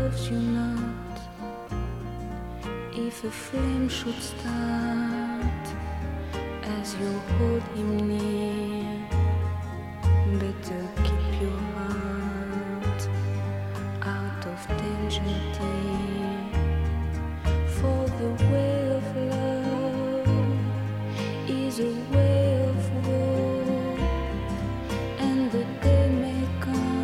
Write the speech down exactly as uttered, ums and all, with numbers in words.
loves you not. If a flame should start as you hold him near, better keep your